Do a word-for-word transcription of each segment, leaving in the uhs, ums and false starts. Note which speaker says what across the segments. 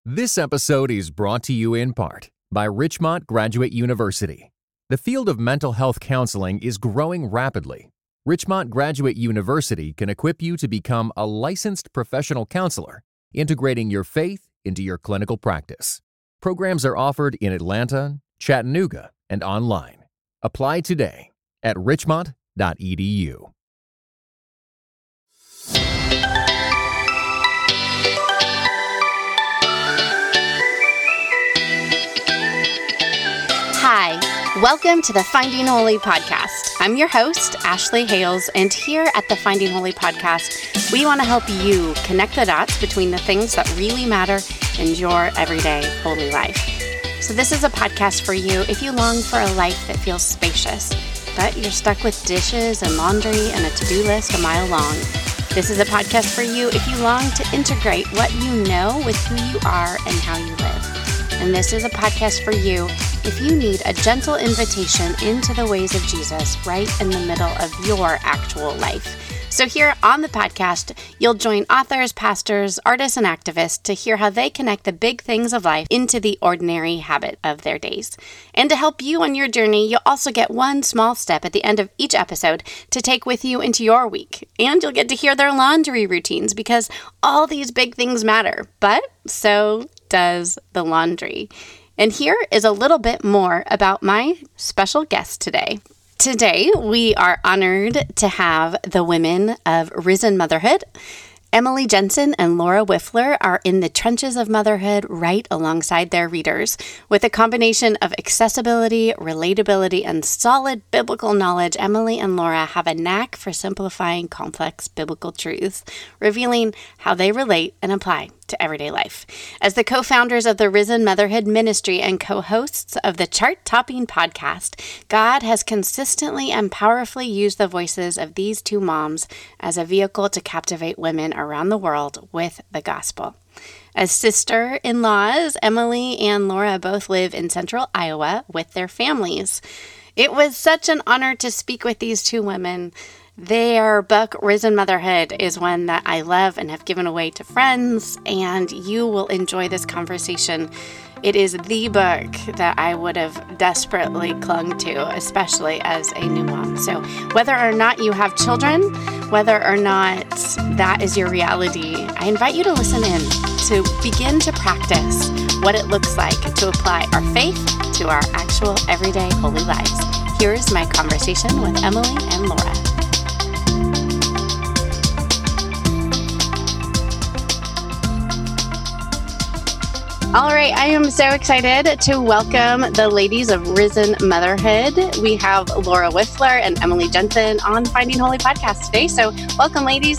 Speaker 1: This episode is brought to you in part by Richmont Graduate University. The field of mental health counseling is growing rapidly. Richmont Graduate University can equip you to become a licensed professional counselor, integrating your faith into your clinical practice. Programs are offered in Atlanta, Chattanooga, and online. Apply today at richmont dot e d u.
Speaker 2: Hi, welcome to the Finding Holy podcast. I'm your host, Ashley Hales, and here at the Finding Holy podcast, we want to help you connect the dots between the things that really matter in your everyday holy life. So this is a podcast for you if you long for a life that feels spacious, but you're stuck with dishes and laundry and a to-do list a mile long. This is a podcast for you if you long to integrate what you know with who you are and how you live. And this is a podcast for you if you need a gentle invitation into the ways of Jesus right in the middle of your actual life. So here on the podcast, you'll join authors, pastors, artists, and activists to hear how they connect the big things of life into the ordinary habit of their days. And to help you on your journey, you'll also get one small step at the end of each episode to take with you into your week. And you'll get to hear their laundry routines because all these big things matter, but so does the laundry. And here is a little bit more about my special guest today. Today, we are honored to have the women of Risen Motherhood. Emily Jensen and Laura Wifler are in the trenches of motherhood right alongside their readers. With a combination of accessibility, relatability, and solid biblical knowledge, Emily and Laura have a knack for simplifying complex biblical truths, revealing how they relate and apply to everyday life. As the co-founders of the Risen Motherhood Ministry and co-hosts of the chart-topping podcast, God has consistently and powerfully used the voices of these two moms as a vehicle to captivate women around the world with the gospel. As sister-in-laws, Emily and Laura both live in central Iowa with their families. It was such an honor to speak with these two women. Their book, Risen Motherhood, is one that I love and have given away to friends, and you will enjoy this conversation. It is the book that I would have desperately clung to, especially as a new mom. So whether or not you have children, whether or not that is your reality, I invite you to listen in, to begin to practice what it looks like to apply our faith to our actual everyday holy lives. Here's my conversation with Emily and Laura. All right, I am so excited to welcome the ladies of Risen Motherhood. We have Laura Wifler and Emily Jensen on Finding Holy podcast today. So welcome, ladies.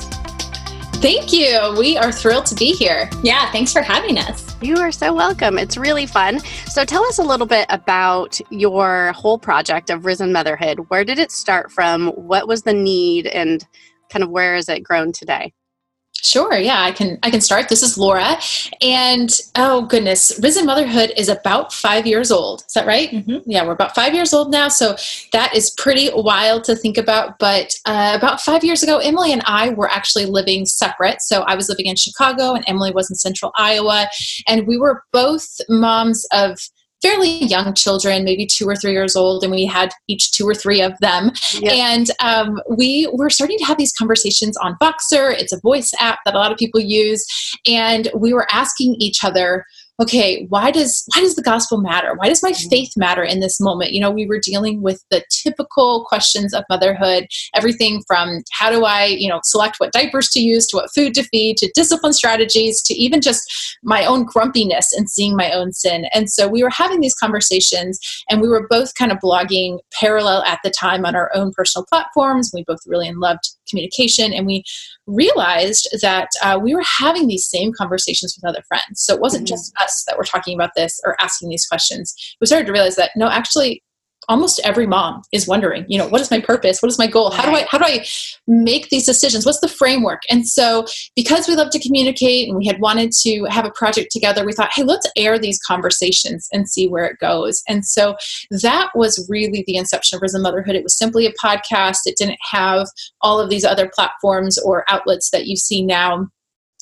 Speaker 3: Thank you. We are thrilled to be here.
Speaker 4: Yeah, thanks for having us.
Speaker 2: You are so welcome. It's really fun. So tell us a little bit about your whole project of Risen Motherhood. Where did it start from? What was the need and kind of where has it grown today?
Speaker 3: Sure. Yeah, I can, I can start. This is Laura. And oh goodness, Risen Motherhood is about five years old. Is that right? Mm-hmm. Yeah, we're about five years old now. So that is pretty wild to think about. But uh, about five years ago, Emily and I were actually living separate. So I was living in Chicago and Emily was in central Iowa. And we were both moms of fairly young children, maybe two or three years old, and we had each two or three of them. Yep. And um, we were starting to have these conversations on Voxer. It's a voice app that a lot of people use. And we were asking each other, okay, why does why does the gospel matter? Why does my faith matter in this moment? You know, we were dealing with the typical questions of motherhood, everything from how do I, you know, select what diapers to use, to what food to feed, to discipline strategies, to even just my own grumpiness and seeing my own sin. And so we were having these conversations, and we were both kind of blogging parallel at the time on our own personal platforms. We both really loved communication, and we realized that uh, we were having these same conversations with other friends. So it wasn't mm-hmm. just us that were talking about this or asking these questions. We started to realize that, no, actually, almost every mom is wondering, you know, what is my purpose? What is my goal? How do I, how do I make these decisions? What's the framework? And so because we love to communicate and we had wanted to have a project together, we thought, hey, let's air these conversations and see where it goes. And so that was really the inception of Risen Motherhood. It was simply a podcast. It didn't have all of these other platforms or outlets that you see now.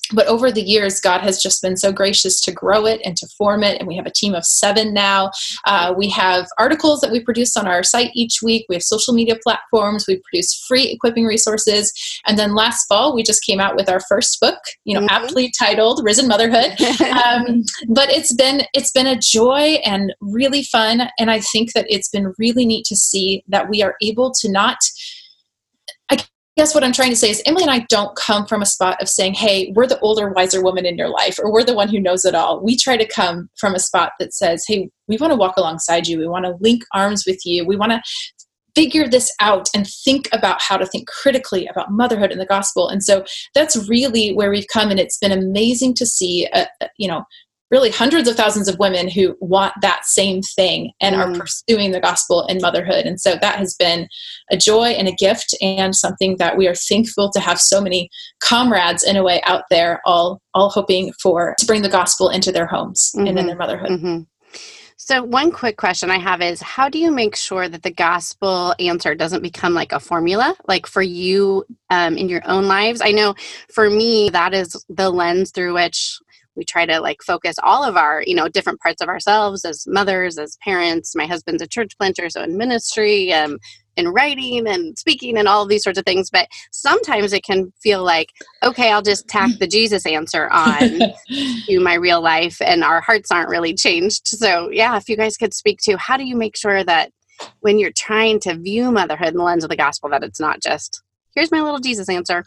Speaker 3: But over the years, God has just been so gracious to grow it and to form it. And we have a team of seven now. Uh, we have articles that we produce on our site each week. We have social media platforms. We produce free equipping resources. And then last fall, we just came out with our first book, you know, mm-hmm. aptly titled Risen Motherhood. um, but it's been, it's been a joy and really fun. And I think that it's been really neat to see that we are able to not, I guess what I'm trying to say is Emily and I don't come from a spot of saying, hey, we're the older, wiser woman in your life, or we're the one who knows it all. We try to come from a spot that says, hey, we want to walk alongside you. We want to link arms with you. We want to figure this out and think about how to think critically about motherhood and the gospel. And so that's really where we've come. And it's been amazing to see, uh, you know, really hundreds of thousands of women who want that same thing and mm. are pursuing the gospel in motherhood. And so that has been a joy and a gift and something that we are thankful to have so many comrades in a way out there, all, all hoping for, to bring the gospel into their homes mm-hmm. and in their motherhood.
Speaker 2: Mm-hmm. So one quick question I have is, how do you make sure that the gospel answer doesn't become like a formula, like for you um, in your own lives? I know for me, that is the lens through which we try to like focus all of our, you know, different parts of ourselves as mothers, as parents. My husband's a church planter, so in ministry, um, in writing and speaking and all of these sorts of things. But sometimes it can feel like, okay, I'll just tack the Jesus answer on to my real life and our hearts aren't really changed. So yeah, if you guys could speak to how do you make sure that when you're trying to view motherhood in the lens of the gospel, that it's not just, here's my little Jesus answer.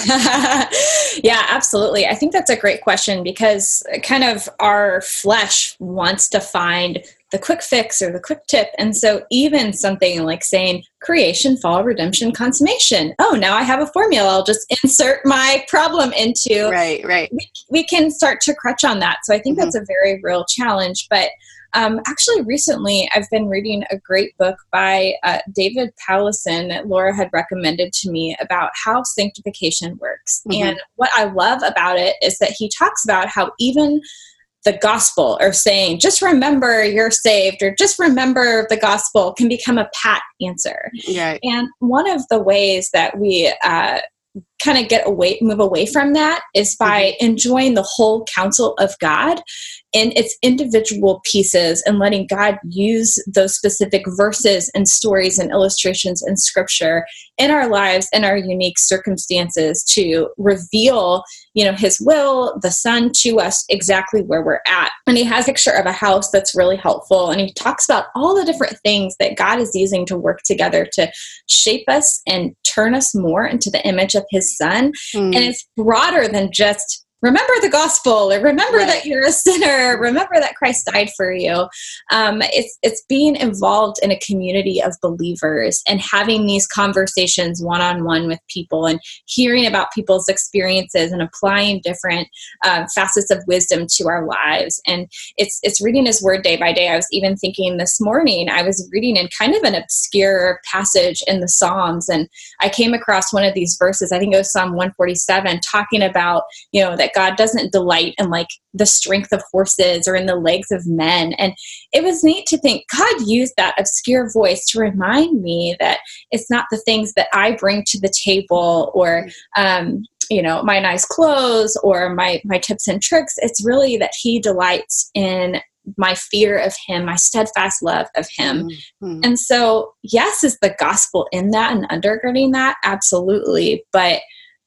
Speaker 4: Yeah, absolutely. I think that's a great question because kind of our flesh wants to find the quick fix or the quick tip. And so even something like saying creation, fall, redemption, consummation. Oh, now I have a formula. I'll just insert my problem into.
Speaker 2: Right, right.
Speaker 4: We, we can start to crutch on that. So I think mm-hmm. that's a very real challenge. But Um, actually, recently, I've been reading a great book by uh, David Powlison that Laura had recommended to me about how sanctification works. Mm-hmm. And what I love about it is that he talks about how even the gospel or saying, just remember you're saved or just remember the gospel can become a pat answer.
Speaker 2: Right.
Speaker 4: And one of the ways that we uh, kind of get away, move away from that is by mm-hmm. enjoying the whole counsel of God in its individual pieces and letting God use those specific verses and stories and illustrations in scripture in our lives and our unique circumstances to reveal, you know, his will, the son to us exactly where we're at. And he has a picture of a house that's really helpful. And he talks about all the different things that God is using to work together to shape us and turn us more into the image of his son. Mm. And it's broader than just remember the gospel or remember right. that you're a sinner, remember that Christ died for you. Um, it's it's being involved in a community of believers and having these conversations one-on-one with people and hearing about people's experiences and applying different uh, facets of wisdom to our lives. And it's it's reading his word day by day. I was even thinking this morning, I was reading in kind of an obscure passage in the Psalms, and I came across one of these verses, I think it was Psalm one forty-seven, talking about, you know, that God doesn't delight in like the strength of horses or in the legs of men. And it was neat to think God used that obscure voice to remind me that it's not the things that I bring to the table or, um, you know, my nice clothes or my, my tips and tricks. It's really that he delights in my fear of him, my steadfast love of him. Mm-hmm. And so, yes, is the gospel in that and undergirding that? Absolutely. But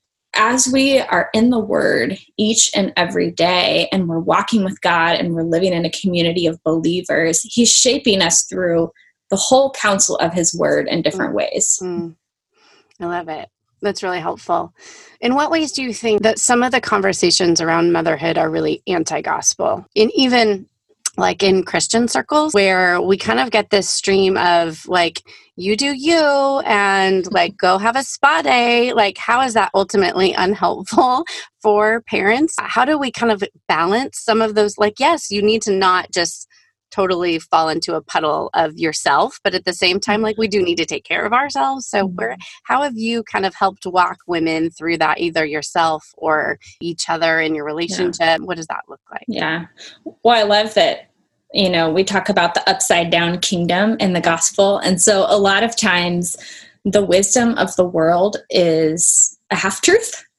Speaker 4: as we are in the word each and every day and we're walking with God and we're living in a community of believers, he's shaping us through the whole counsel of his word in different mm. ways.
Speaker 2: Mm. I love it. That's really helpful. In what ways do you think that some of the conversations around motherhood are really anti-gospel? And even like in Christian circles where we kind of get this stream of like, you do you and like go have a spa day. Like, how is that ultimately unhelpful for parents? How do we kind of balance some of those? Like, yes, you need to not just totally fall into a puddle of yourself, but at the same time, like we do need to take care of ourselves. So where, how have you kind of helped walk women through that, either yourself or each other in your relationship? Yeah. What does that look like?
Speaker 4: Yeah. Well, I love that. You know, we talk about the upside down kingdom in the gospel. And so a lot of times the wisdom of the world is a half truth.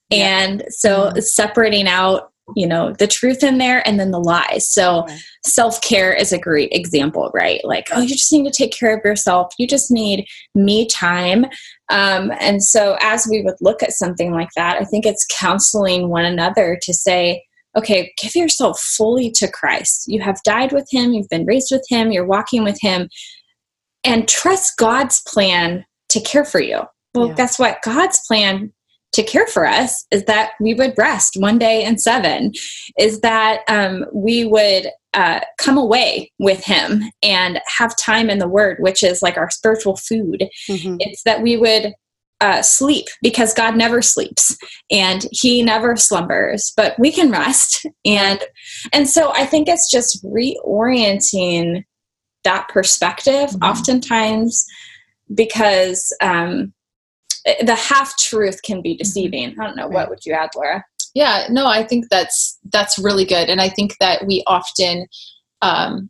Speaker 4: Yeah. And so mm-hmm. separating out, you know, the truth in there and then the lies. So yeah. self-care is a great example, right? Like, oh, you just need to take care of yourself. You just need me time. Um, and so as we would look at something like that, I think it's counseling one another to say, okay, give yourself fully to Christ. You have died with him. You've been raised with him. You're walking with him, and trust God's plan to care for you. Well, yeah. guess what? God's plan to care for us is that we would rest one day in seven, is that um, we would uh, come away with him and have time in the word, which is like our spiritual food. Mm-hmm. It's that we would uh, sleep, because God never sleeps and he never slumbers, but we can rest. And, and so I think it's just reorienting that perspective mm-hmm. oftentimes, because um, the half truth can be deceiving. I don't know. Right. What would you add, Laura?
Speaker 3: Yeah, no, I think that's, that's really good. And I think that we often, um,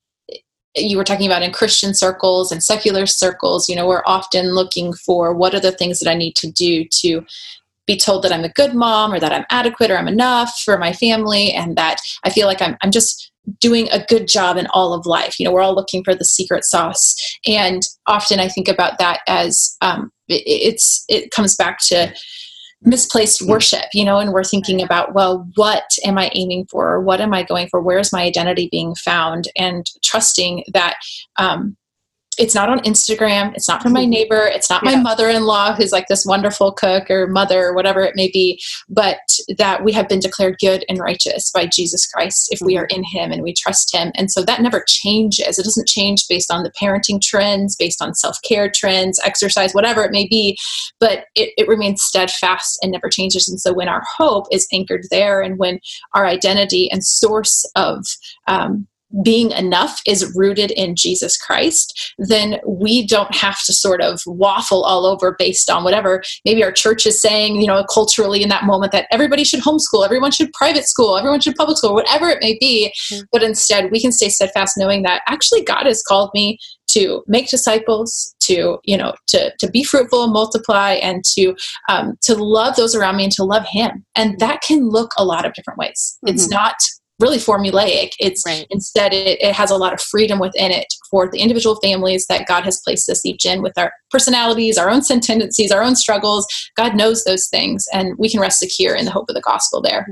Speaker 3: you were talking about in Christian circles and secular circles, you know, we're often looking for what are the things that I need to do to be told that I'm a good mom, or that I'm adequate, or I'm enough for my family, and that I feel like I'm, I'm just doing a good job in all of life. You know, we're all looking for the secret sauce. And often I think about that as um, it, it's, it comes back to misplaced worship, you know, and we're thinking about, well, what am I aiming for? What am I going for? Where's my identity being found? And trusting that, um, it's not on Instagram. It's not from my neighbor. It's not my yeah. mother-in-law who's like this wonderful cook or mother or whatever it may be, but that we have been declared good and righteous by Jesus Christ if we are in him and we trust him. And so that never changes. It doesn't change based on the parenting trends, based on self-care trends, exercise, whatever it may be, but it, it remains steadfast and never changes. And so when our hope is anchored there, and when our identity and source of, um, being enough is rooted in Jesus Christ, then we don't have to sort of waffle all over based on whatever maybe our church is saying, you know, culturally in that moment, that everybody should homeschool, everyone should private school, everyone should public school, whatever it may be. Mm-hmm. But instead we can stay steadfast knowing that actually God has called me to make disciples, to, you know, to, to be fruitful and multiply, and to, um, to love those around me and to love him. And that can look a lot of different ways. Mm-hmm. It's not really formulaic. It's right. Instead, it, it has a lot of freedom within it for the individual families that God has placed us each in, with our personalities, our own sin tendencies, our own struggles. God knows those things, and we can rest secure in the hope of the gospel there.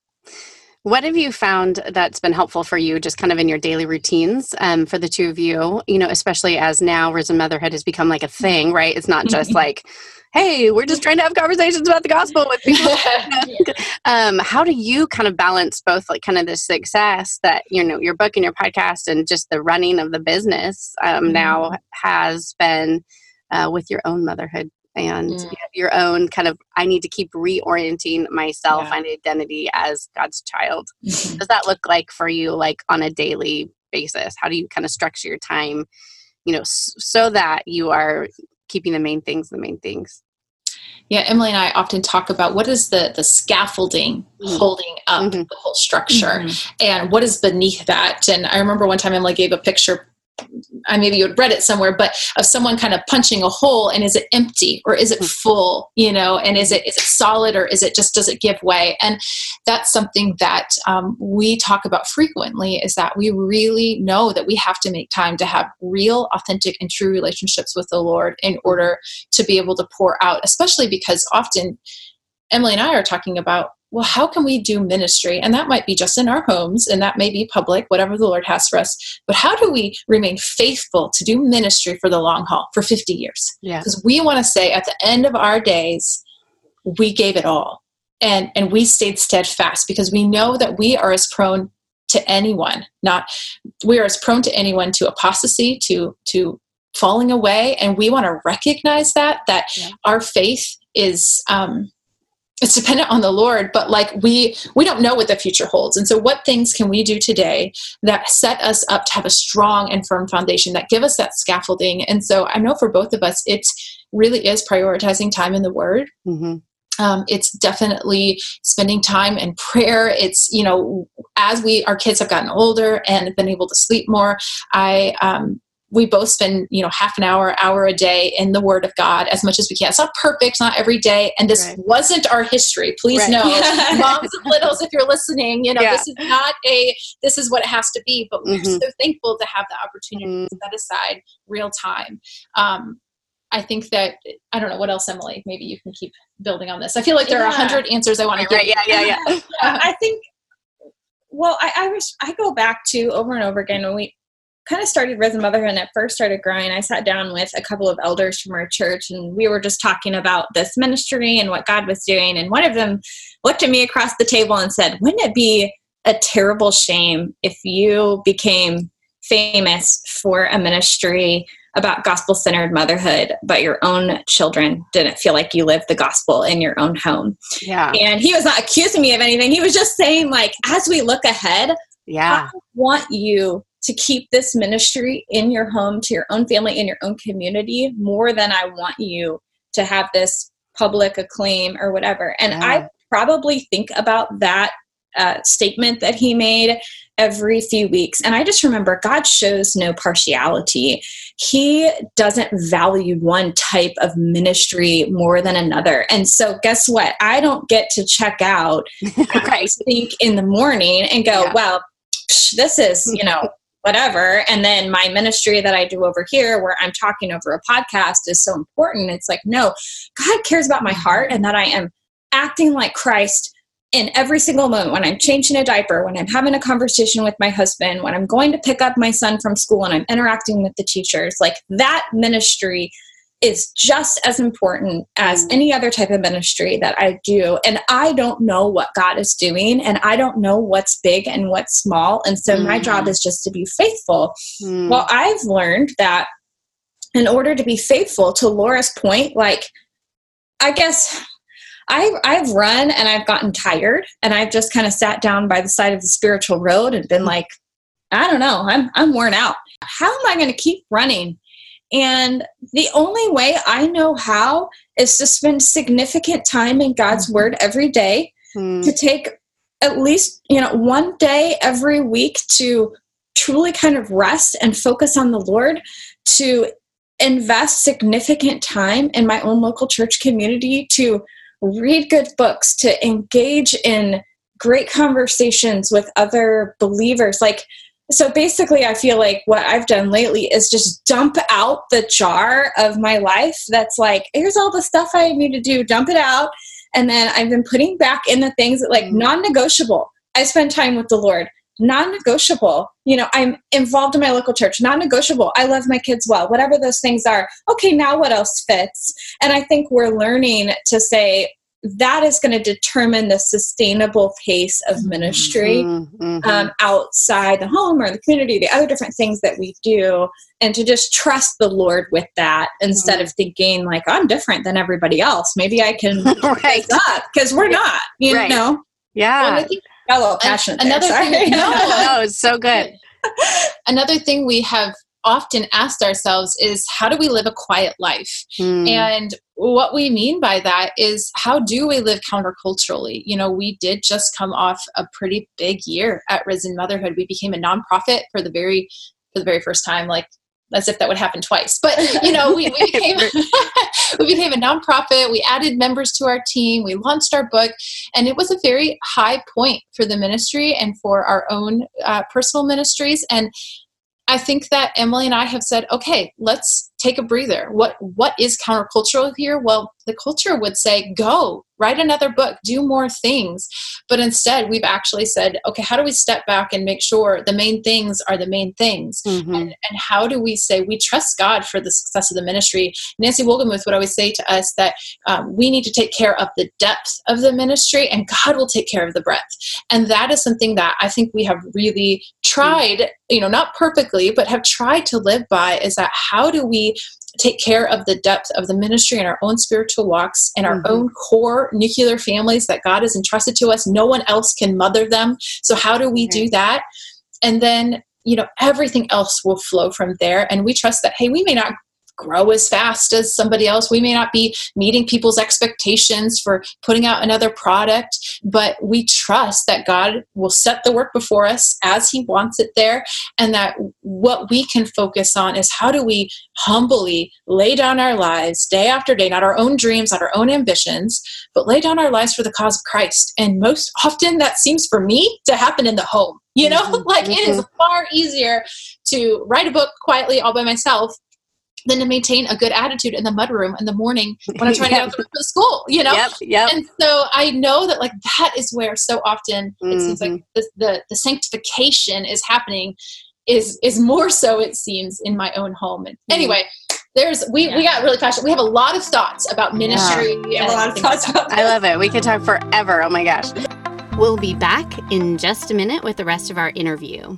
Speaker 2: What have you found that's been helpful for you, just kind of in your daily routines, um, for the two of you, you know, especially as now Risen Motherhood has become like a thing, right? It's not just like, hey, we're just trying to have conversations about the gospel with people. um, how do you kind of balance both, like kind of the success that, you know, your book and your podcast and just the running of the business um, mm-hmm. now has been uh, with your own motherhood and mm. you have your own kind of, I need to keep reorienting myself yeah. and identity as God's child. Mm-hmm. What does that look like for you, like on a daily basis? How do you kind of structure your time, you know, s- so that you are keeping the main things the main things?
Speaker 3: Yeah, Emily and I often talk about what is the the scaffolding mm-hmm. holding up mm-hmm. the whole structure, mm-hmm. and what is beneath that. And I remember one time Emily gave a picture, I maybe you had read it somewhere, but of someone kind of punching a hole, and is it empty or is it full, you know, and is it, is it solid, or is it just, does it give way? And that's something that um, we talk about frequently, is that we really know that we have to make time to have real, authentic, and true relationships with the Lord in order to be able to pour out, especially because often Emily and I are talking about, well, how can we do ministry? And that might be just in our homes, and that may be public, whatever the Lord has for us. But how do we remain faithful to do ministry for the long haul, for fifty years?
Speaker 2: Yeah.
Speaker 3: Because we want to say at the end of our days, we gave it all. And, and we stayed steadfast, because we know that we are as prone to anyone, not, we are as prone to anyone to apostasy, to, to falling away. And we want to recognize that, that yeah. our faith is, um, it's dependent on the Lord, but like we, we don't know what the future holds. And so what things can we do today that set us up to have a strong and firm foundation, that give us that scaffolding? And so I know for both of us, it really is prioritizing time in the Word. Mm-hmm. Um, it's definitely spending time in prayer. It's, you know, as we, our kids have gotten older and been able to sleep more, I, um, we both spend, you know, half an hour, hour a day in the Word of God as much as we can. It's not perfect, not every day. And this right. wasn't our history. Please right. know, moms of littles, if you're listening, you know, yeah. this is not a, this is what it has to be. But we're mm-hmm. so thankful to have the opportunity mm-hmm. to set aside real time. Um, I think that, I don't know, what else, Emily? Maybe you can keep building on this. I feel like there yeah. are a hundred answers I want to
Speaker 2: right,
Speaker 3: give.
Speaker 2: Right. Yeah, yeah, yeah.
Speaker 4: uh, I think, well, I, I wish I go back to over and over again when we kind of started Risen Motherhood and it first started growing. I sat down with a couple of elders from our church and we were just talking about this ministry and what God was doing. And one of them looked at me across the table and said, wouldn't it be a terrible shame if you became famous for a ministry about gospel-centered motherhood, but your own children didn't feel like you lived the gospel in your own home?
Speaker 2: Yeah.
Speaker 4: And he was not accusing me of anything. He was just saying, like, as we look ahead,
Speaker 2: yeah,
Speaker 4: I want you to keep this ministry in your home, to your own family, in your own community, more than I want you to have this public acclaim or whatever. And yeah. I probably think about that uh, statement that he made every few weeks. And I just remember God shows no partiality. He doesn't value one type of ministry more than another. And so guess what? I don't get to check out, I think, in the morning and go, yeah. well, psh, this is, you know, whatever. And then my ministry that I do over here where I'm talking over a podcast is so important. It's like, no, God cares about my heart and that I am acting like Christ in every single moment, when I'm changing a diaper, when I'm having a conversation with my husband, when I'm going to pick up my son from school and I'm interacting with the teachers. Like, that ministry is just as important as any other type of ministry that I do. And I don't know what God is doing, and I don't know what's big and what's small. And so mm. my job is just to be faithful. Mm. Well, I've learned that in order to be faithful, to Laura's point, like, I guess I've, I've run and I've gotten tired, and I've just kind of sat down by the side of the spiritual road and been like, I don't know, I'm, I'm worn out. How am I going to keep running? And the only way I know how is to spend significant time in God's word every day, mm. to take at least, you know, one day every week to truly kind of rest and focus on the Lord, to invest significant time in my own local church community, to read good books, to engage in great conversations with other believers. Like, so basically I feel like what I've done lately is just dump out the jar of my life that's like, here's all the stuff I need to do, dump it out. And then I've been putting back in the things that, like, non-negotiable. I spend time with the Lord. Non-negotiable. You know, I'm involved in my local church. Non-negotiable. I love my kids well. Whatever those things are. Okay, now what else fits? And I think we're learning to say that is going to determine the sustainable pace of ministry mm-hmm. um, outside the home or the community, the other different things that we do, and to just trust the Lord with that instead mm-hmm. of thinking like, I'm different than everybody else. Maybe I can right. up, because we're not, you right. know?
Speaker 2: Yeah.
Speaker 4: Well, I think got a little passionate
Speaker 3: Another
Speaker 4: there,
Speaker 3: thing, no,
Speaker 2: no, it's so good.
Speaker 3: Another thing we have often asked ourselves is, how do we live a quiet life? Mm. And what we mean by that is, how do we live counterculturally? You know, we did just come off a pretty big year at Risen Motherhood. We became a nonprofit for the very, for the very first time, like, as if that would happen twice. But, you know, we, we became we became a nonprofit. We added members to our team. We launched our book. And it was a very high point for the ministry and for our own uh, personal ministries. And I think that Emily and I have said, okay, let's take a breather. What what is countercultural here? Well, the culture would say, go, write another book, do more things. But instead, we've actually said, okay, how do we step back and make sure the main things are the main things? Mm-hmm. And, and how do we say we trust God for the success of the ministry? Nancy Wolgemuth would always say to us that um, we need to take care of the depth of the ministry, and God will take care of the breadth. And that is something that I think we have really tried, mm-hmm. you know, not perfectly, but have tried to live by, is that how do we take care of the depth of the ministry and our own spiritual walks and our mm-hmm. own core nuclear families that God has entrusted to us. No one else can mother them. So how do we okay. do that? And then, you know, everything else will flow from there. And we trust that, hey, we may not grow as fast as somebody else. We may not be meeting people's expectations for putting out another product, but we trust that God will set the work before us as he wants it there. And that what we can focus on is how do we humbly lay down our lives day after day, not our own dreams, not our own ambitions, but lay down our lives for the cause of Christ. And most often that seems for me to happen in the home. You know, mm-hmm. like mm-hmm. it is far easier to write a book quietly all by myself than to maintain a good attitude in the mudroom in the morning when I'm trying yep. to get to school, you know?
Speaker 2: Yep, yep.
Speaker 3: And so I know that like that is where so often mm-hmm. it seems like the, the, the sanctification is happening is, is more so it seems in my own home. And mm-hmm. anyway, there's, we, yeah. we got really passionate. We have a lot of thoughts about ministry.
Speaker 2: Yeah. We have a lot of thoughts about I love it. We could talk forever. Oh my gosh. We'll be back in just a minute with the rest of our interview.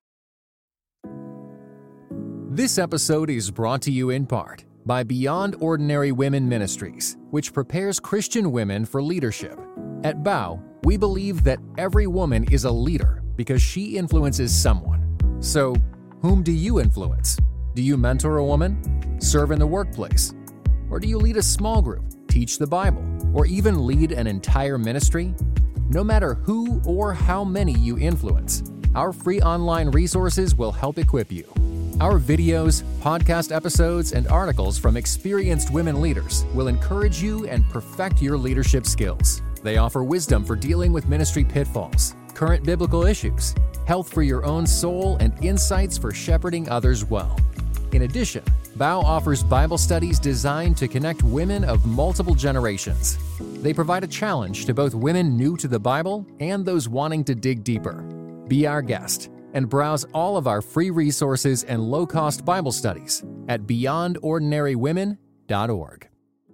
Speaker 1: This episode is brought to you in part by Beyond Ordinary Women Ministries, which prepares Christian women for leadership. At B O W, we believe that every woman is a leader because she influences someone. So, whom do you influence? Do you mentor a woman? Serve in the workplace? Or do you lead a small group, teach the Bible, or even lead an entire ministry? No matter who or how many you influence, our free online resources will help equip you. Our videos, podcast episodes, and articles from experienced women leaders will encourage you and perfect your leadership skills. They offer wisdom for dealing with ministry pitfalls, current biblical issues, health for your own soul, and insights for shepherding others well. In addition, B O W offers Bible studies designed to connect women of multiple generations. They provide a challenge to both women new to the Bible and those wanting to dig deeper. Be our guest and browse all of our free resources and low-cost Bible studies at beyond ordinary women dot org.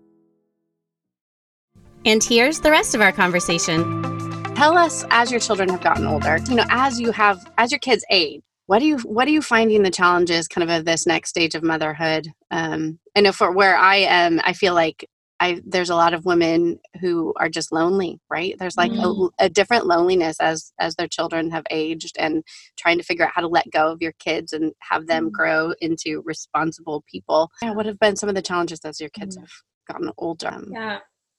Speaker 2: And here's the rest of our conversation. Tell us, as your children have gotten older, you know, as you have, as your kids age, what do you, what are you finding the challenges kind of at this next stage of motherhood? Um, I know for where I am, I feel like I, there's a lot of women who are just lonely, right? There's like mm. a, a different loneliness as, as their children have aged and trying to figure out how to let go of your kids and have them mm. grow into responsible people. Yeah, what have been some of the challenges as your kids mm. have gotten older?
Speaker 4: Yeah,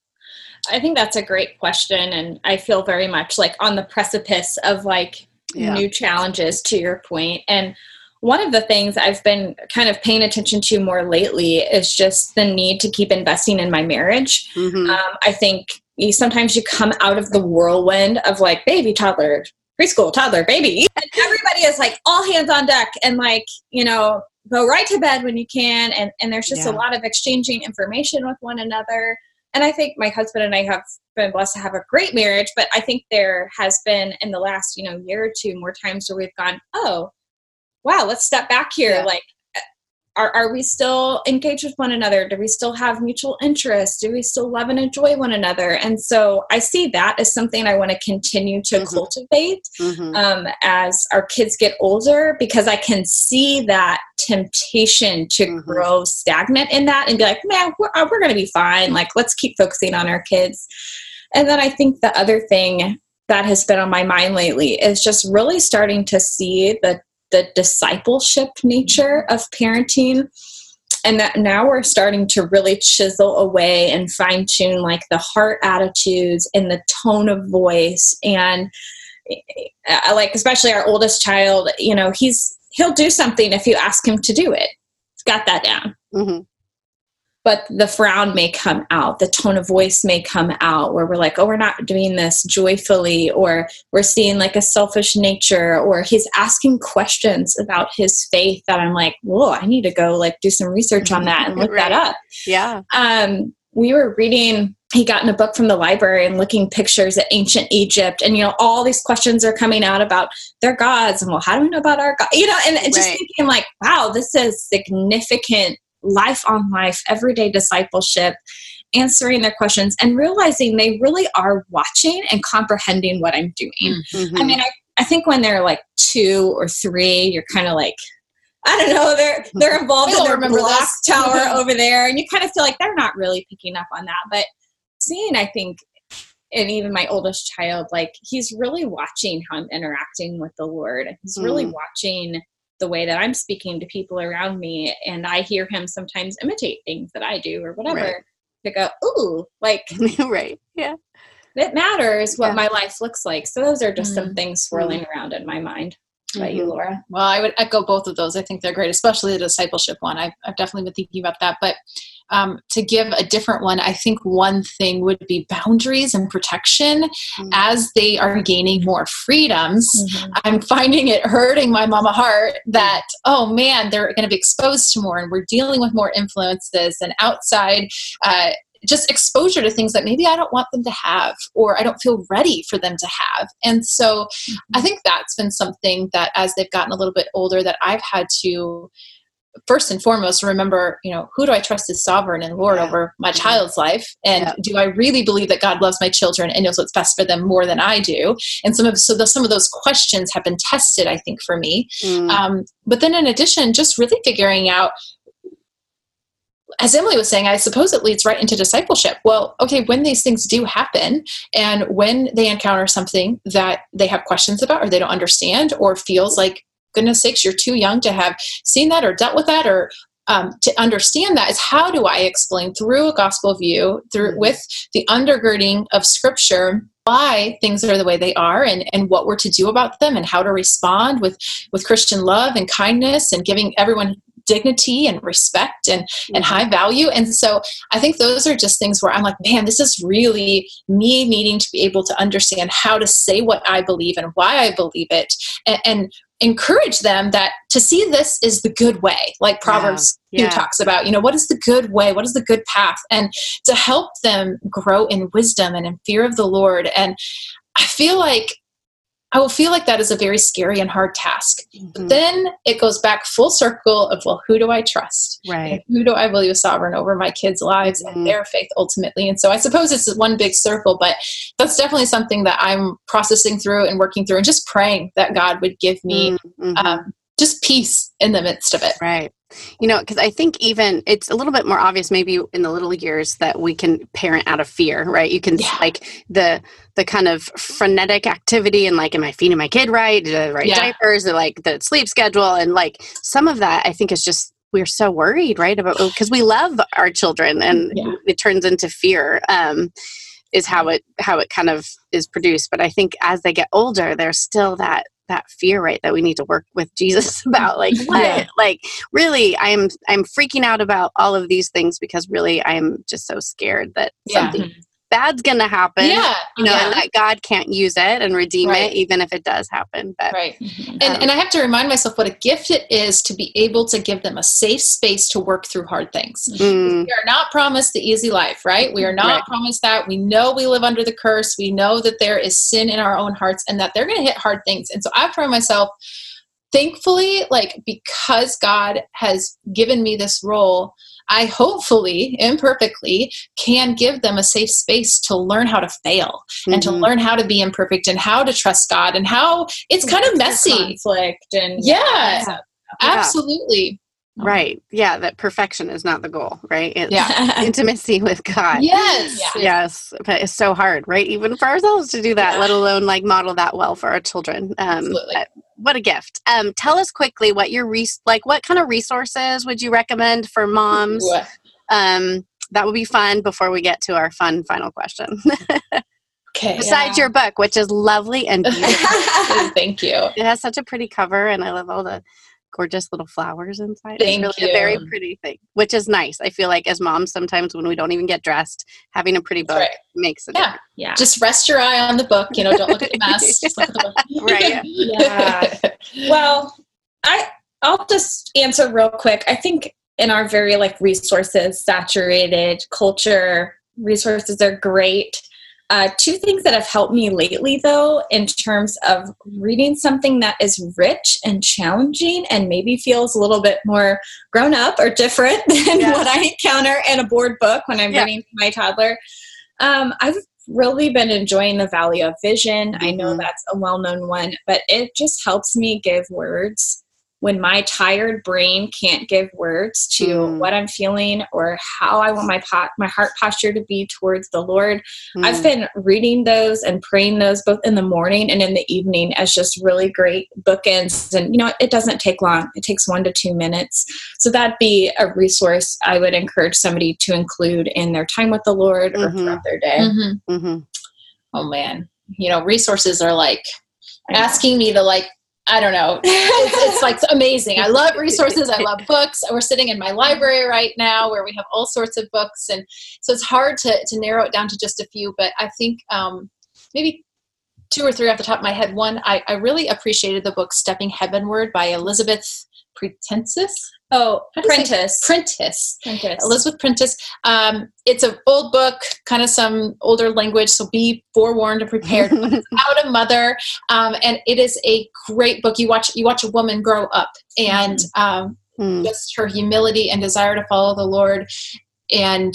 Speaker 4: I think that's a great question. And I feel very much like on the precipice of like yeah. new challenges, to your point. And one of the things I've been kind of paying attention to more lately is just the need to keep investing in my marriage. Mm-hmm. Um, I think you, sometimes you come out of the whirlwind of like baby, toddler, preschool, toddler, baby. And everybody is like all hands on deck and like, you know, go right to bed when you can. And, and there's just yeah. a lot of exchanging information with one another. And I think my husband and I have been blessed to have a great marriage, but I think there has been in the last, you know, year or two more times where we've gone, oh, wow, let's step back here. Yeah. Like, are, are we still engaged with one another? Do we still have mutual interests? Do we still love and enjoy one another? And so I see that as something I want to continue to mm-hmm. cultivate mm-hmm. Um, as our kids get older, because I can see that temptation to mm-hmm. grow stagnant in that and be like, man, we're, we're going to be fine. Like, let's keep focusing on our kids. And then I think the other thing that has been on my mind lately is just really starting to see the the discipleship nature of parenting, and that now we're starting to really chisel away and fine tune like the heart attitudes and the tone of voice. And uh, like, especially our oldest child, you know, he's, he'll do something if you ask him to do it. He's got that down. Mm-hmm. But the frown may come out, the tone of voice may come out where we're like, oh, we're not doing this joyfully, or we're seeing like a selfish nature, or he's asking questions about his faith that I'm like, whoa, I need to go like do some research on that and look right. that up.
Speaker 2: Yeah.
Speaker 4: Um, we were reading, he got in a book from the library and looking pictures at ancient Egypt, and, you know, all these questions are coming out about their gods, and well, how do we know about our God? You know, and, and just right. thinking like, wow, this is significant life on life, everyday discipleship, answering their questions and realizing they really are watching and comprehending what I'm doing. Mm-hmm. I mean, I, I think when they're like two or three, you're kind of like, I don't know, they're they're involved in their block this. tower over there, and you kind of feel like they're not really picking up on that. But seeing, I think, and even my oldest child, like he's really watching how I'm interacting with the Lord. He's mm. really watching the way that I'm speaking to people around me. And I hear him sometimes imitate things that I do or whatever.
Speaker 2: Right.
Speaker 4: To go, ooh, like,
Speaker 2: right. Yeah.
Speaker 4: it matters what
Speaker 2: Yeah.
Speaker 4: my life looks like. So those are just
Speaker 3: Mm-hmm.
Speaker 4: some things swirling around in my mind. How about you,
Speaker 2: Mhm.
Speaker 4: Laura?
Speaker 3: Well, I would echo both of those. I think they're great, especially the discipleship one. I've, I've definitely been thinking about that. But um, to give a different one, I think one thing would be boundaries and protection.
Speaker 2: Mhm.
Speaker 3: As they are gaining more freedoms,
Speaker 4: Mm-hmm.
Speaker 3: I'm finding it hurting my mama heart that, oh man, they're going to be exposed to more and we're dealing with more influences and outside uh, just exposure to things that maybe I don't want them to have, or I don't feel ready for them to have. And so mm-hmm. I think that's been something that as they've gotten a little bit older that I've had to first and foremost remember, you know, who do I trust as sovereign and Lord
Speaker 2: yeah.
Speaker 3: over my
Speaker 2: yeah.
Speaker 3: child's life? And yeah. do I really believe that God loves my children and knows what's best for them more than I do? And some of, so the, some of those questions have been tested, I think, for me. Mm. Um, but then in addition, just really figuring out, as Emily was saying, I suppose it leads right into discipleship. Well, okay, when these things do happen and when they encounter something that they have questions about or they don't understand or feels like, goodness sakes, you're too young to have seen that or dealt with that or um, to understand that, is how do I explain through a gospel view, through mm-hmm. with the undergirding of scripture, why things are the way they are and, and what we're to do about them and how to respond with, with Christian love and kindness and giving everyone dignity and respect and, mm-hmm. and high value. And so I think those are just things where I'm like, man, this is really me needing to be able to understand how to say what I believe and why I believe it, and, and encourage them that to see this is the good way, like Proverbs yeah. Yeah. talks about, you know, what is the good way? What is the good path? And to help them grow in wisdom and in fear of the Lord. And I feel like I will feel like that is a very scary and hard task. Mm-hmm. But then it goes back full circle of, well, who do I trust?
Speaker 2: Right.
Speaker 3: And who do I believe is sovereign over my kids' lives mm-hmm. and their faith ultimately? And so I suppose it's one big circle, but that's definitely something that I'm processing through and working through and just praying that God would give me mm-hmm. um, just peace in the midst of it.
Speaker 2: Right. You know, because I think even it's a little bit more obvious maybe in the little years that we can parent out of fear, right? You can yeah. like the the kind of frenetic activity and like, am I feeding my kid right? Did I write yeah. diapers? Or like the sleep schedule? And like some of that I think is just, we're so worried, right? About, because we love our children and yeah. it turns into fear. Um, is how it how it kind of is produced. But I think as they get older, there's still that that fear, right, that we need to work with Jesus about. Like, what? Yeah. Like, really, I'm I'm freaking out about all of these things because really I'm just so scared that
Speaker 3: yeah.
Speaker 2: something bad's gonna happen.
Speaker 3: Yeah.
Speaker 2: You know,
Speaker 3: yeah.
Speaker 2: and that God can't use it and redeem
Speaker 3: right.
Speaker 2: it, even if it does happen. But
Speaker 3: right. Um, and and I have to remind myself what a gift it is to be able to give them a safe space to work through hard things. Mm. We are not promised the easy life, right? We are not right. promised that. We know we live under the curse. We know that there is sin in our own hearts and that they're going to hit hard things. And so I've found myself, thankfully, like, because God has given me this role, I hopefully, imperfectly, can give them a safe space to learn how to fail mm-hmm. and to learn how to be imperfect and how to trust God and how it's kind of messy.
Speaker 4: Conflict and
Speaker 3: yeah, yeah. absolutely.
Speaker 2: Right. Yeah. That perfection is not the goal, right? It's
Speaker 3: yeah.
Speaker 2: intimacy with God.
Speaker 3: Yes.
Speaker 2: Yeah. Yes. But it's so hard, right? Even for ourselves to do that, yeah. let alone like model that well for our children. Um,
Speaker 3: Absolutely.
Speaker 2: What a gift. Um, tell us quickly what your, res- like what kind of resources would you recommend for moms? Um, that would be fun before we get to our fun final question.
Speaker 3: Okay.
Speaker 2: Besides
Speaker 3: yeah.
Speaker 2: your book, which is lovely and beautiful.
Speaker 3: Thank you.
Speaker 2: It has such a pretty cover and I love all the gorgeous little flowers inside.
Speaker 3: Thank
Speaker 2: it's really
Speaker 3: you.
Speaker 2: a very pretty thing, which is nice. I feel like as moms, sometimes when we don't even get dressed, having a pretty book
Speaker 3: right.
Speaker 2: makes a
Speaker 3: yeah.
Speaker 2: difference.
Speaker 3: Yeah. Just rest your eye on the book. You know, don't look at the mess. Just look at the book.
Speaker 2: Right.
Speaker 4: Yeah. Well, I I'll just answer real quick. I think in our very like resources saturated culture, resources are great. Uh, two things that have helped me lately, though, in terms of reading something that is rich and challenging and maybe feels a little bit more grown up or different than yeah. what I encounter in a board book when I'm yeah. reading to my toddler. Um, I've really been enjoying The Valley of Vision. Mm-hmm. I know that's a well-known one, but it just helps me give words when my tired brain can't give words to mm. what I'm feeling or how I want my pot, my heart posture to be towards the Lord. Mm. I've been reading those and praying those both in the morning and in the evening as just really great bookends. And, you know, it doesn't take long. It takes one to two minutes. So that'd be a resource I would encourage somebody to include in their time with the Lord or mm-hmm. throughout their day.
Speaker 3: Mm-hmm. Mm-hmm. Oh man. You know, resources are like asking me to like, I don't know. It's, it's like amazing. I love resources. I love books. We're sitting in my library right now where we have all sorts of books. And so it's hard to, to narrow it down to just a few, but I think um, maybe two or three off the top of my head. One, I, I really appreciated the book Stepping Heavenward by Elizabeth Prentice.
Speaker 4: Oh, Prentice.
Speaker 3: Prentice. Prentice. Elizabeth Prentice. Um, it's an old book, kind of some older language, so be forewarned and prepared. It's about a mother, um, and it is a great book. You watch you watch a woman grow up, and um, mm. just her humility and desire to follow the Lord, and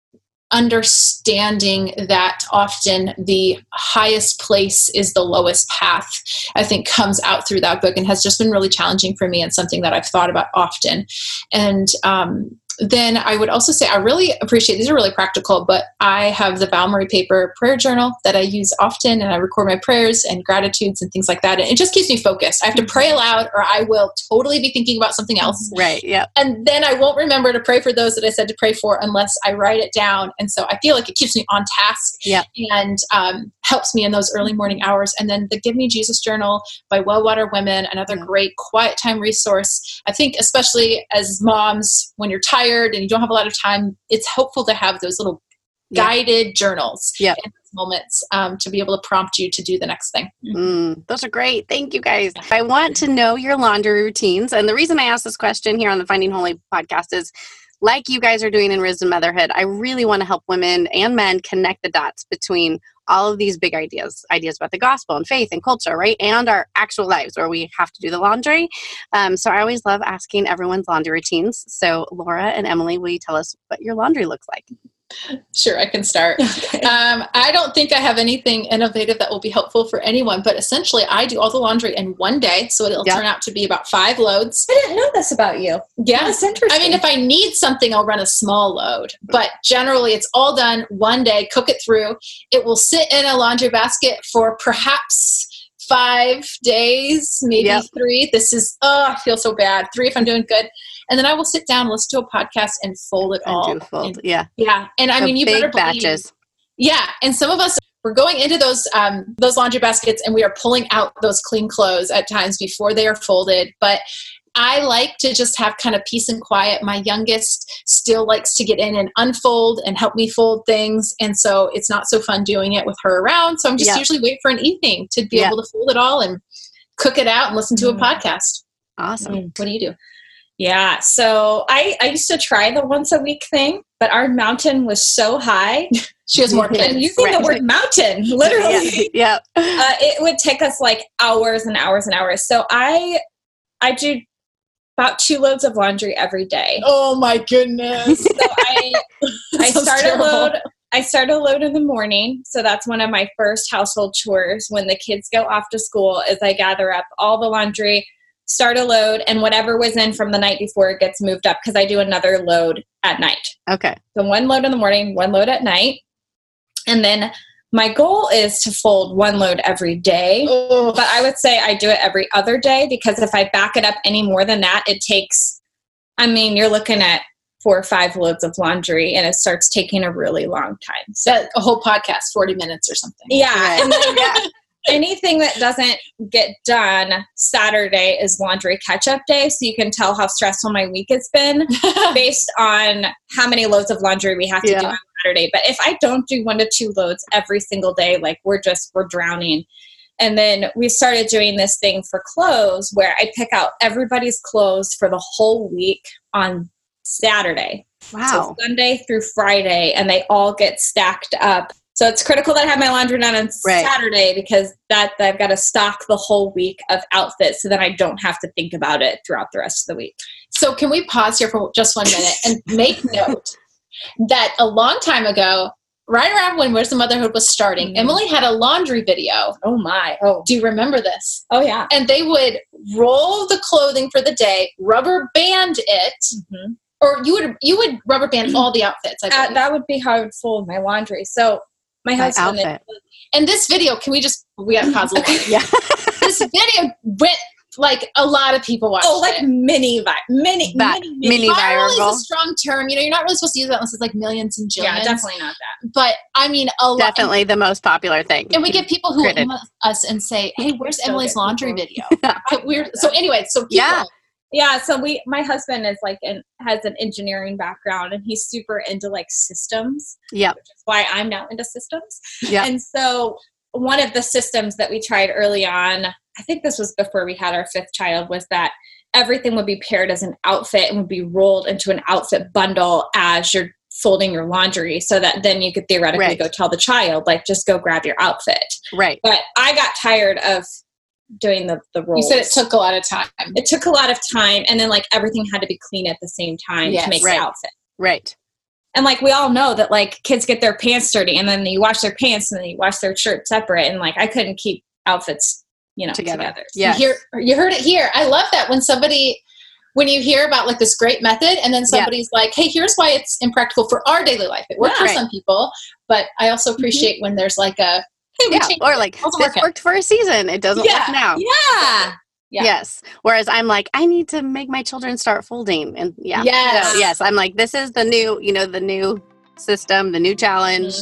Speaker 3: understanding that often the highest place is the lowest path, I think comes out through that book and has just been really challenging for me and something that I've thought about often. And um, then I would also say I really appreciate, these are really practical, but I have the Val Marie Paper prayer journal that I use often, and I record my prayers and gratitudes and things like that. And it just keeps me focused. I have to pray aloud or I will totally be thinking about something else.
Speaker 2: Right. Yeah.
Speaker 3: And then I won't remember to pray for those that I said to pray for unless I write it down. And so I feel like it keeps me on task
Speaker 2: yeah.
Speaker 3: and um, helps me in those early morning hours. And then the Give Me Jesus Journal by Well-Water Women, another yeah. great quiet time resource. I think especially as moms, when you're tired and you don't have a lot of time, it's helpful to have those little yeah. guided journals
Speaker 2: yeah.
Speaker 3: in those moments um, to be able to prompt you to do the next thing.
Speaker 2: Mm, those are great. Thank you, guys. I want to know your laundry routines. And the reason I asked this question here on the Finding Holy podcast is, like you guys are doing in Risen Motherhood, I really want to help women and men connect the dots between all of these big ideas, ideas about the gospel and faith and culture, right? And our actual lives where we have to do the laundry. Um, so I always love asking everyone's laundry routines. So Laura and Emily, will you tell us what your laundry looks like?
Speaker 3: Sure, I can start. Okay. Um, I don't think I have anything innovative that will be helpful for anyone, but essentially I do all the laundry in one day, so it'll yep. turn out to be about five loads.
Speaker 4: I didn't know this about you.
Speaker 3: Yeah.
Speaker 4: That's interesting.
Speaker 3: I mean, if I need something, I'll run a small load, but generally it's all done one day, cook it through. It will sit in a laundry basket for perhaps five days, maybe yep. three. This is, oh, I feel so bad. Three if I'm doing good. And then I will sit down, listen to a podcast, and fold it
Speaker 2: and
Speaker 3: all.
Speaker 2: Do fold,
Speaker 3: and,
Speaker 2: yeah.
Speaker 3: Yeah. And I
Speaker 2: so
Speaker 3: mean, you
Speaker 2: big
Speaker 3: better believe.
Speaker 2: batches.
Speaker 3: Yeah. And some of us, we're going into those um, those laundry baskets and we are pulling out those clean clothes at times before they are folded. But I like to just have kind of peace and quiet. My youngest still likes to get in and unfold and help me fold things. And so it's not so fun doing it with her around. So I'm just yep. usually wait for an evening to be yep. able to fold it all and cook it out and listen to mm. a podcast.
Speaker 2: Awesome.
Speaker 3: Mm. What do you do?
Speaker 4: Yeah. So I, I used to try the once a week thing, but our mountain was so high.
Speaker 3: She has more kids.
Speaker 4: And using right. the word mountain, literally.
Speaker 2: Yeah. yeah.
Speaker 4: Uh, it would take us like hours and hours and hours. So I, I do about two loads of laundry every day.
Speaker 3: Oh my goodness.
Speaker 4: So I, I start terrible. a load. I start a load in the morning. So that's one of my first household chores when the kids go off to school is I gather up all the laundry, start a load, and whatever was in from the night before it gets moved up because I do another load at night.
Speaker 2: Okay.
Speaker 4: So one load in the morning, one load at night. And then my goal is to fold one load every day. Ugh. But I would say I do it every other day because if I back it up any more than that, it takes, I mean, you're looking at four or five loads of laundry and it starts taking a really long time.
Speaker 3: So a whole podcast, forty minutes or something.
Speaker 4: Yeah. Right. And then, yeah. Anything that doesn't get done Saturday is laundry catch-up day, so you can tell how stressful my week has been based on how many loads of laundry we have to yeah. do on Saturday. But if I don't do one to two loads every single day, like we're just, we're drowning. And then we started doing this thing for clothes where I pick out everybody's clothes for the whole week on Saturday.
Speaker 2: Wow.
Speaker 4: So Sunday through Friday, and they all get stacked up. So it's critical that I have my laundry done on right. Saturday because that, that I've got to stock the whole week of outfits so that I don't have to think about it throughout the rest of the week.
Speaker 3: So can we pause here for just one minute and make note that a long time ago, right around when Wisdom Motherhood was starting, mm-hmm. Emily had a laundry video.
Speaker 4: Oh my. Oh.
Speaker 3: Do you remember this?
Speaker 4: Oh yeah.
Speaker 3: And they would roll the clothing for the day, rubber band it, mm-hmm. or you would you would rubber band all the outfits. I
Speaker 4: uh, that would be how I would fold my laundry. So my, my husband
Speaker 2: outfit.
Speaker 3: And this video, can we just we got to pause a little bit.
Speaker 2: Yeah.
Speaker 3: This video went like a lot of people watched
Speaker 4: Oh, like
Speaker 3: it.
Speaker 4: mini, vi- mini,
Speaker 2: that,
Speaker 4: mini,
Speaker 2: mini, mini
Speaker 3: viral
Speaker 2: viral.
Speaker 3: is a strong term. You know, you're not really supposed to use that unless it's like millions and jillions.
Speaker 4: Yeah, definitely not that.
Speaker 3: But I mean, a lot.
Speaker 2: Definitely the most popular thing.
Speaker 3: And we get people who
Speaker 2: Credit.
Speaker 3: email us and say, "Hey, where's
Speaker 4: So
Speaker 3: Emily's
Speaker 4: good
Speaker 3: laundry
Speaker 4: people.
Speaker 3: video?" I, we're so anyway. So keep
Speaker 2: Yeah.
Speaker 3: going.
Speaker 4: Yeah, so we, my husband is like, an, has an engineering background, and he's super into like systems.
Speaker 2: Yep.
Speaker 4: Which is why I'm now into systems.
Speaker 2: Yeah.
Speaker 4: And so one of the systems that we tried early on, I think this was before we had our fifth child, was that everything would be paired as an outfit and would be rolled into an outfit bundle as you're folding your laundry, so that then you could theoretically
Speaker 2: right.
Speaker 4: go tell the child, like, just go grab your outfit.
Speaker 2: Right.
Speaker 4: But I got tired of doing the, the rolls.
Speaker 3: You said it took a lot of time.
Speaker 4: It took a lot of time, and then like everything had to be clean at the same time
Speaker 3: Yes,
Speaker 4: to make
Speaker 2: right.
Speaker 4: the outfit.
Speaker 2: Right.
Speaker 4: And like we all know that like kids get their pants dirty, and then you wash their pants, and then you wash their shirt separate, and like I couldn't keep outfits, you know,
Speaker 2: Together.
Speaker 4: together.
Speaker 2: Yes.
Speaker 3: You, hear, you heard it here. I love that when somebody, when you hear about like this great method, and then somebody's yeah. like, "Hey, here's why it's impractical for our daily life. It worked
Speaker 2: yeah,
Speaker 3: for
Speaker 2: right.
Speaker 3: some people, but I also appreciate mm-hmm. when there's like a hey, we
Speaker 2: yeah, or like
Speaker 3: it.
Speaker 2: this worked for a season. It doesn't
Speaker 4: yeah.
Speaker 2: work now.
Speaker 4: Yeah.
Speaker 3: Yeah.
Speaker 2: Yes. Whereas I'm like, I need to make my children start folding. And yeah.
Speaker 3: Yes.
Speaker 2: So, yes. I'm like, this is the new, you know, the new system, the new challenge.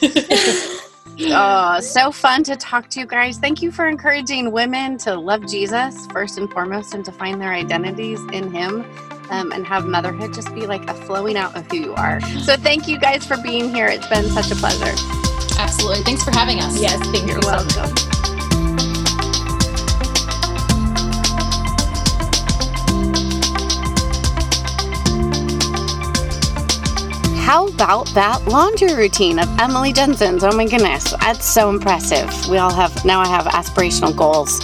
Speaker 2: Mm-hmm. Oh, so fun to talk to you guys. Thank you for encouraging women to love Jesus first and foremost, and to find their identities in him, um, and have motherhood just be like a flowing out of who you are. So thank you guys for being here. It's been such a pleasure.
Speaker 3: Absolutely. Thanks for having us.
Speaker 4: Yes. Thank
Speaker 2: You're
Speaker 4: you
Speaker 2: welcome.
Speaker 4: so much.
Speaker 2: How about that laundry routine of Emily Jensen's? Oh my goodness, that's so impressive. We all have, now I have aspirational goals.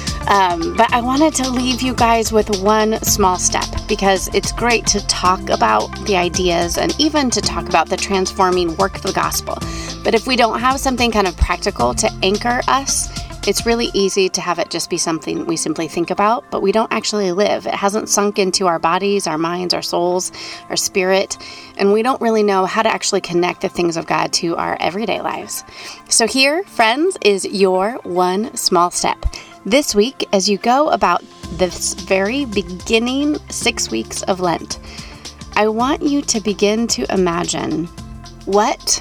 Speaker 2: Um, but I wanted to leave you guys with one small step, because it's great to talk about the ideas and even to talk about the transforming work of the gospel. But if we don't have something kind of practical to anchor us, it's really easy to have it just be something we simply think about, but we don't actually live. It hasn't sunk into our bodies, our minds, our souls, our spirit, and we don't really know how to actually connect the things of God to our everyday lives. So here, friends, is your one small step. This week, as you go about this very beginning six weeks of Lent, I want you to begin to imagine what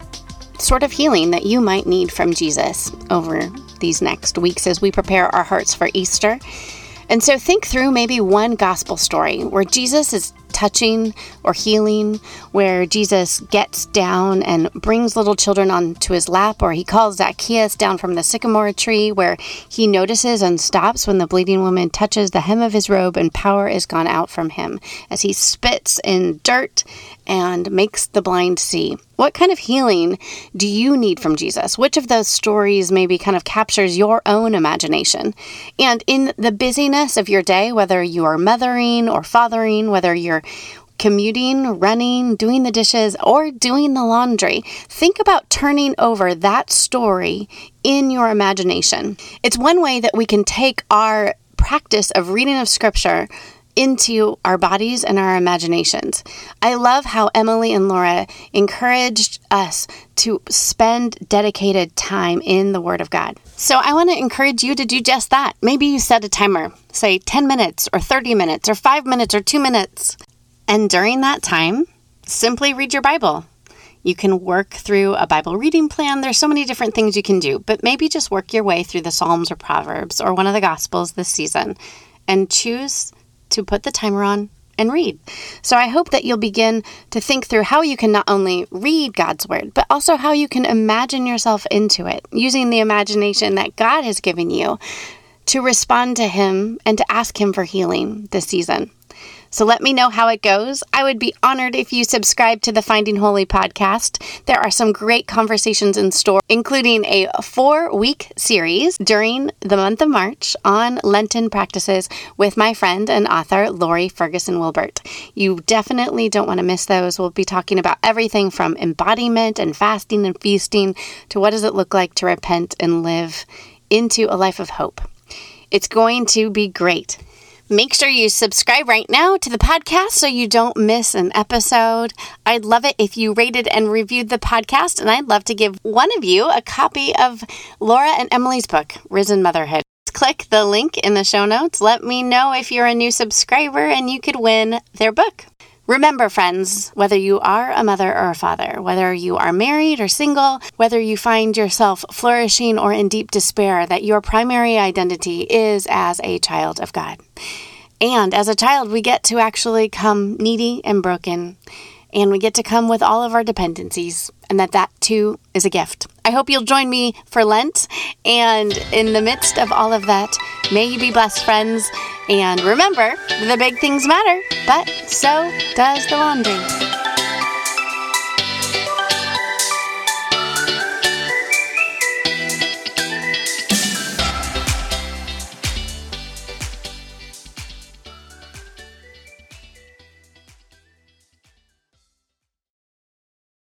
Speaker 2: sort of healing that you might need from Jesus over these next weeks as we prepare our hearts for Easter. And so think through maybe one gospel story where Jesus is touching or healing, where Jesus gets down and brings little children onto his lap, or he calls Zacchaeus down from the sycamore tree, where he notices and stops when the bleeding woman touches the hem of his robe and power is gone out from him, as he spits in dirt and makes the blind see. What kind of healing do you need from Jesus? Which of those stories maybe kind of captures your own imagination? And in the busyness of your day, whether you are mothering or fathering, whether you're commuting, running, doing the dishes, or doing the laundry, think about turning over that story in your imagination. It's one way that we can take our practice of reading of Scripture into our bodies and our imaginations. I love how Emily and Laura encouraged us to spend dedicated time in the Word of God. So I want to encourage you to do just that. Maybe you set a timer, say ten minutes or thirty minutes or five minutes or two minutes. And during that time, simply read your Bible. You can work through a Bible reading plan. There's so many different things you can do, but maybe just work your way through the Psalms or Proverbs or one of the Gospels this season and choose to put the timer on and read. So I hope that you'll begin to think through how you can not only read God's Word, but also how you can imagine yourself into it, using the imagination that God has given you to respond to Him and to ask Him for healing this season. So let me know how it goes. I would be honored if you subscribe to the Finding Holy podcast. There are some great conversations in store, including a four-week series during the month of March on Lenten practices with my friend and author, Lori Ferguson Wilbert. You definitely don't want to miss those. We'll be talking about everything from embodiment and fasting and feasting to what does it look like to repent and live into a life of hope. It's going to be great. Make sure you subscribe right now to the podcast so you don't miss an episode. I'd love it if you rated and reviewed the podcast, and I'd love to give one of you a copy of Laura and Emily's book, Risen Motherhood. Click the link in the show notes. Let me know if you're a new subscriber and you could win their book. Remember, friends, whether you are a mother or a father, whether you are married or single, whether you find yourself flourishing or in deep despair, that your primary identity is as a child of God. And as a child, we get to actually come needy and broken, and we get to come with all of our dependencies, and that that too is a gift. I hope you'll join me for Lent, and in the midst of all of that, may you be blessed, friends. And remember, the big things matter, but so does the laundry.